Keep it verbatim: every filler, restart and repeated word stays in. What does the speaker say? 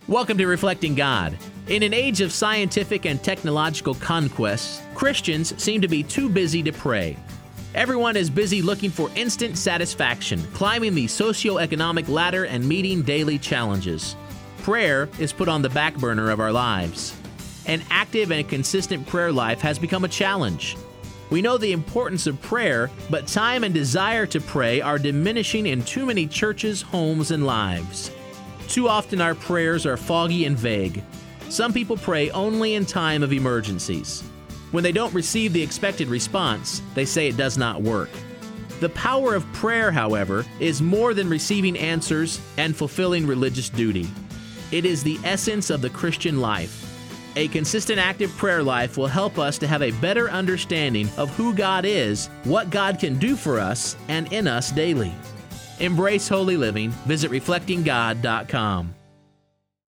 Welcome to Reflecting God. In an age of scientific and technological conquests, Christians seem to be too busy to pray. Everyone is busy looking for instant satisfaction, climbing the socioeconomic ladder and meeting daily challenges. Prayer is put on the back burner of our lives. An active and consistent prayer life has become a challenge. We know the importance of prayer, but time and desire to pray are diminishing in too many churches, homes, and lives. Too often our prayers are foggy and vague. Some people pray only in time of emergencies. When they don't receive the expected response, they say it does not work. The power of prayer, however, is more than receiving answers and fulfilling religious duty. It is the essence of the Christian life. A consistent active prayer life will help us to have a better understanding of who God is, what God can do for us and in us daily. Embrace holy living. Visit reflecting god dot com.